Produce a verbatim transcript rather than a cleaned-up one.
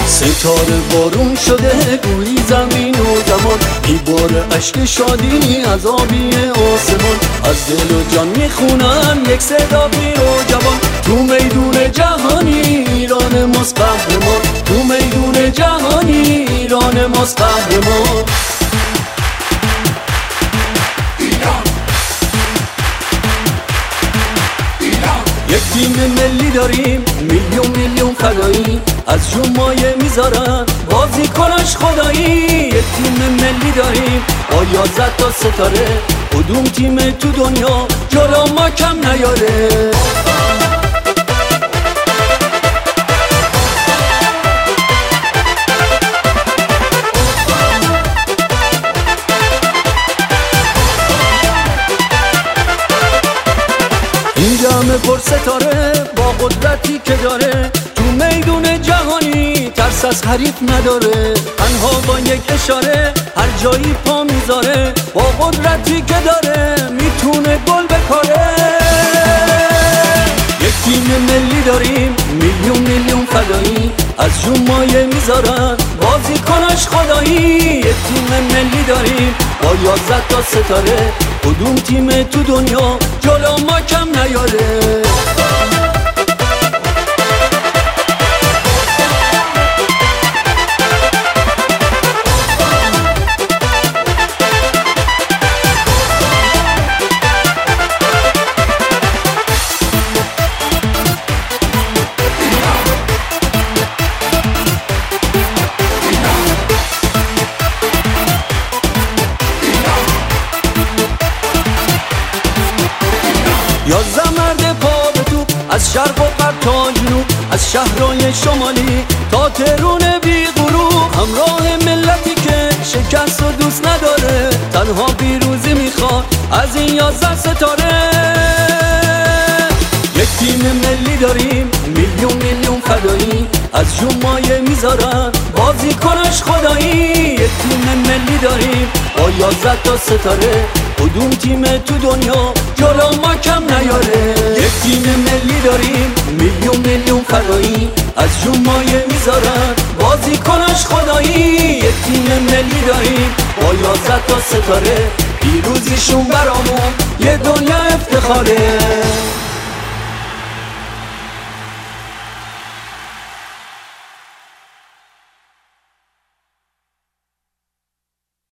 ستاره بارون شده گویی زمین و زمان، میباره اشک شادی از آبی آسمان. از دل و جان میخونن یک صدا پیر و جوان، تو میدون جهانی ایران ماست قهرمان، تو میدون جهانی ایران ماست قهرمان. یک تیم ملی داریم میلیون میلیون فدایی، از جون مایه میذارن بازیکناش خدایی. یک تیم ملی داریم با یازده تا ستاره، کدوم تیم تو دنیا جلو ما کم نیاره. این جمع پر ستاره با قدرتی که داره، تو میدون جهانی ترس از حریف نداره. تنها با یک اشاره هر جایی پا میذاره، با قدرتی که داره میتونه گل بکاره. یک تیم ملی داریم میلیون میلیون فدایی، از جون مایه میذارن بازیکناش خدایی. یک تیم ملی داریم با یازده تا ستاره، کدوم تیم تو دنیا جلو ما کم نیاره. یازده مرد پا به توپ از شرق و غرب تا جنوب، از شهرهای شمالی تا تهران بی غروب. همراه ملتی که شکست و دوست نداره، تنها پیروزی میخواد از این یازده ستاره. یک تیم ملی داریم میلیون میلیون فدایی، از جون مایه میذارن بازیکناش خدایی. یک تیم ملی داریم با یازده تا ستاره، کدوم تیم تو دنیا جلو ما کم نیاره. یک تیم ملی داریم میلیون میلیون فدایی، از جون مایه میذارن بازیکناش خدایی. یک تیم ملی داریم با یازده تا ستاره، پیروزیشون برامون یه دنیا افتخاره.